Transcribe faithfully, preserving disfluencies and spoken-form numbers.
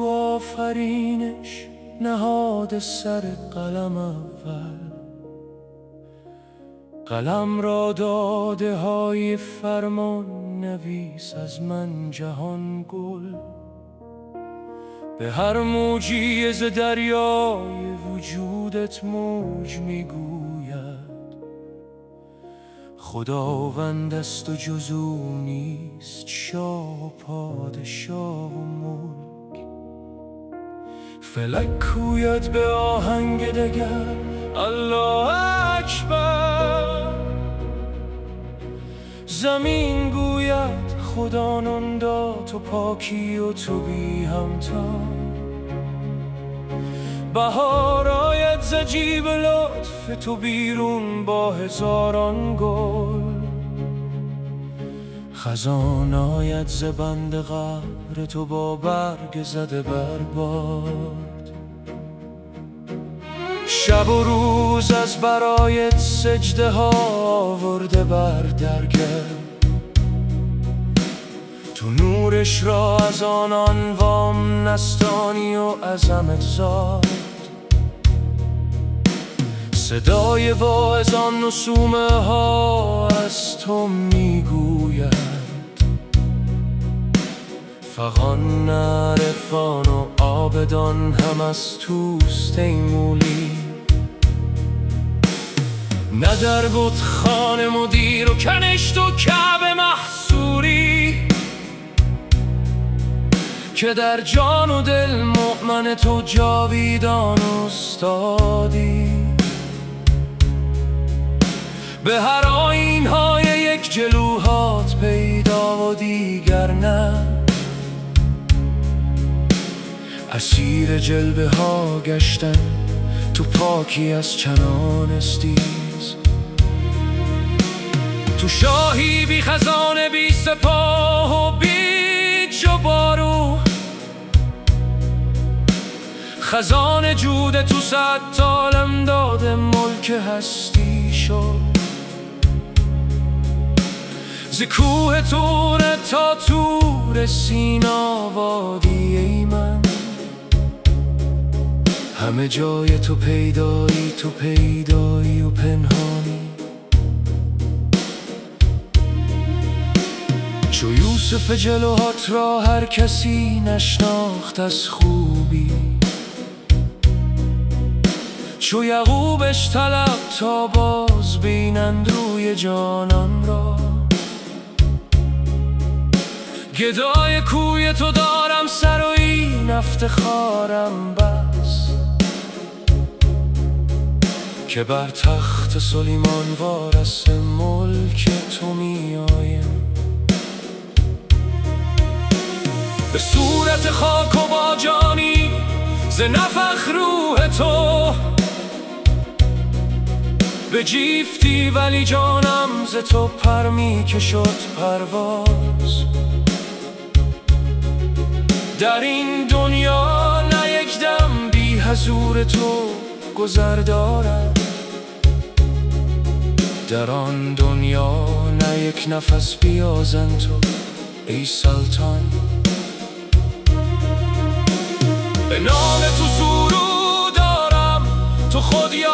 تو آفرینش نهاد سر قلم اول، قلم را داده های فرمان نویس از من جهان گل. به هر موجی ز دریای وجودت موج میگوید خداوند است و جز او نیست شاه و پادشاه و ملک. فلک گوید به آهنگ دگر الله اکبر، زمین گوید خدا نان داد تو پاکی و تو بی همتا. بهار آید ز جیب لطف تو بیرون با هزاران گل، خزان آید ز بند قهر تو با برگ زده بر باد. شب و روز از برایت سجده ها آورده بر درگه، تو نورش را از آنان وام نستانی و عظمت زاد. صدای واعظان و سومه ها از تو میگوید فغان عرفان و عابدان هم از توست ای مولی. نه در بتخانه مدیر و کنشت و کعبه محصوری، که در جان و دل مؤمن تو جاویدان استادی. به هر آیین های یک جلوهات پیدا و دیگر نه، اسیر جلوه ها گشتن تو پاکی از چنان استیز. تو شاهی بی خزانه بی سپاه و بی جبارو، خزانه جود تو صد عالم داده ملک هستی شد. ز کوه طور تا طور سینا وادی ای من، همه جای تو پیدایی تو پیدایی و پنهانی. چو یوسف جلوهات را هر کسی نشناخت از خوبی، چو یعقوبش طلب تا باز بینند روی جانان را. گدای کوی تو دارم سر و این افتخارم بس، که بر تخت سلیمان وارث ملک تو می آیم. به صورت خاک و با جانی ز نفخ روح تو، به جیفتی ولی جانم ز تو پر می کشد پرواز. در این دنیا نه یک دم بی حضور تو گذر دارد، در آن دنیا نه یک نفس بیازن تو ای سلطان. به نام تو سرود دارم تو خود یا